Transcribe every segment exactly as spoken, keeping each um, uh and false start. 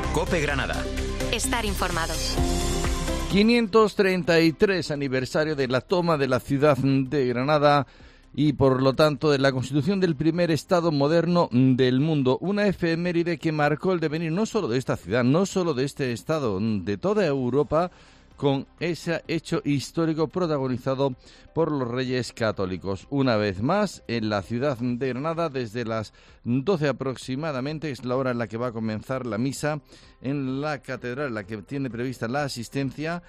COPE Granada. Estar informado. quinientos treinta y tres aniversario de la toma de la ciudad de Granada y, por lo tanto, de la constitución del primer Estado moderno del mundo. Una efeméride que marcó el devenir no solo de esta ciudad, no solo de este Estado, de toda Europa, con ese hecho histórico protagonizado por los Reyes Católicos. Una vez más, en la ciudad de Granada, desde las doce aproximadamente, es la hora en la que va a comenzar la misa en la catedral, en la que tiene prevista la asistencia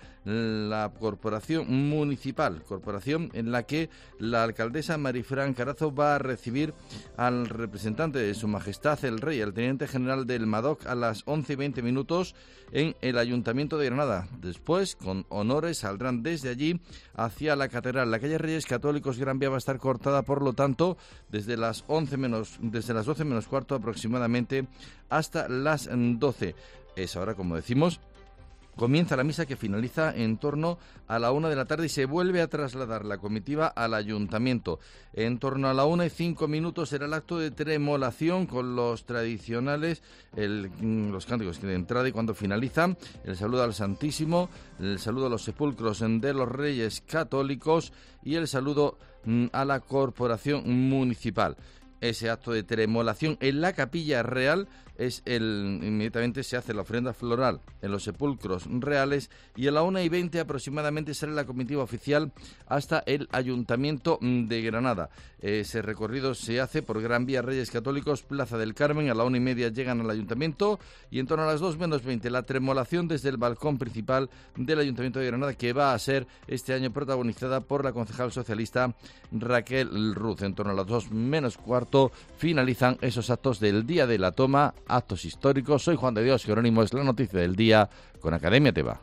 la corporación municipal, corporación en la que la alcaldesa Marifran Carazo va a recibir al representante de Su Majestad el Rey, el teniente general del MADOC, a las once y veinte minutos en el Ayuntamiento de Granada. Después, con honores, saldrán desde allí hacia la catedral. La calle Reyes Católicos Gran Vía va a estar cortada, por lo tanto, desde las once menos, desde las doce menos cuarto aproximadamente hasta las doce. Es ahora, como decimos, comienza la misa, que finaliza en torno a la una de la tarde, y se vuelve a trasladar la comitiva al ayuntamiento. En torno a la una y cinco minutos será el acto de tremolación con los tradicionales, el, los cánticos de entrada, y cuando finalizan, el saludo al Santísimo, el saludo a los sepulcros de los Reyes Católicos y el saludo a la corporación municipal. Ese acto de tremolación en la Capilla Real es el inmediatamente se hace la ofrenda floral en los sepulcros reales, y a la una y veinte aproximadamente sale la comitiva oficial hasta el Ayuntamiento de Granada. Ese recorrido se hace por Gran Vía Reyes Católicos, Plaza del Carmen. A la una y media llegan al Ayuntamiento, y en torno a las dos menos veinte la tremolación desde el balcón principal del Ayuntamiento de Granada, que va a ser este año protagonizada por la concejal socialista Raquel Ruz. En torno a las dos menos cuarto finalizan esos actos del día de la toma, actos históricos. Soy Juan de Dios Jerónimo, es la noticia del día con Academia Teba.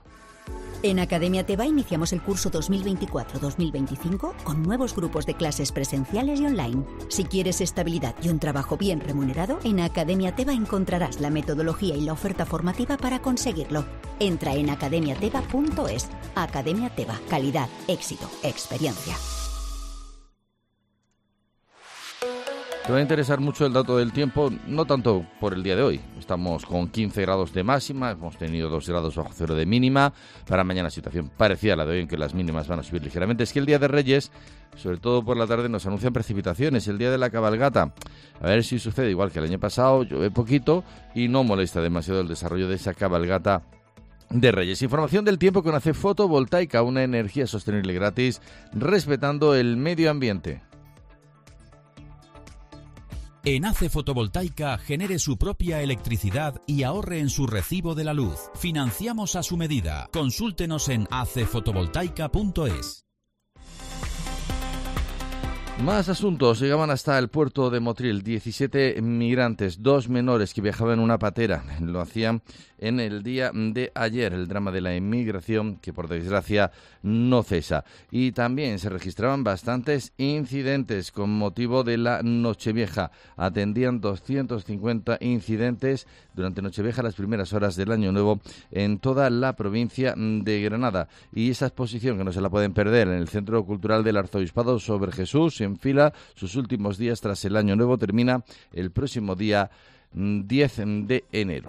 En Academia Teba iniciamos el curso dos mil veinticuatro dos mil veinticinco con nuevos grupos de clases presenciales y online. Si quieres estabilidad y un trabajo bien remunerado, en Academia Teba encontrarás la metodología y la oferta formativa para conseguirlo. Entra en academia teba punto es. Academia Teba, calidad, éxito, experiencia. Te va a interesar mucho el dato del tiempo, no tanto por el día de hoy. Estamos con quince grados de máxima, hemos tenido dos grados bajo cero de mínima. Para mañana situación parecida a la de hoy, en que las mínimas van a subir ligeramente. Es que el día de Reyes, sobre todo por la tarde, nos anuncian precipitaciones. El día de la cabalgata, a ver si sucede igual que el año pasado, llueve poquito y no molesta demasiado el desarrollo de esa cabalgata de Reyes. Información del tiempo con A C E Fotovoltaica, una energía sostenible gratis, respetando el medio ambiente. En A C E Fotovoltaica genere su propia electricidad y ahorre en su recibo de la luz. Financiamos a su medida. Consúltenos en a c fotovoltaica punto es. Más asuntos. Llegaban hasta el puerto de Motril diecisiete migrantes, dos menores que viajaban en una patera. Lo hacían en el día de ayer, el drama de la inmigración, que por desgracia no cesa. Y también se registraban bastantes incidentes con motivo de la Nochevieja. Atendían doscientos cincuenta incidentes durante Nochevieja, las primeras horas del Año Nuevo, en toda la provincia de Granada. Y esa exposición, que no se la pueden perder, en el Centro Cultural del Arzobispado sobre Jesús, en fila sus últimos días tras el Año Nuevo, termina el próximo día diez de enero.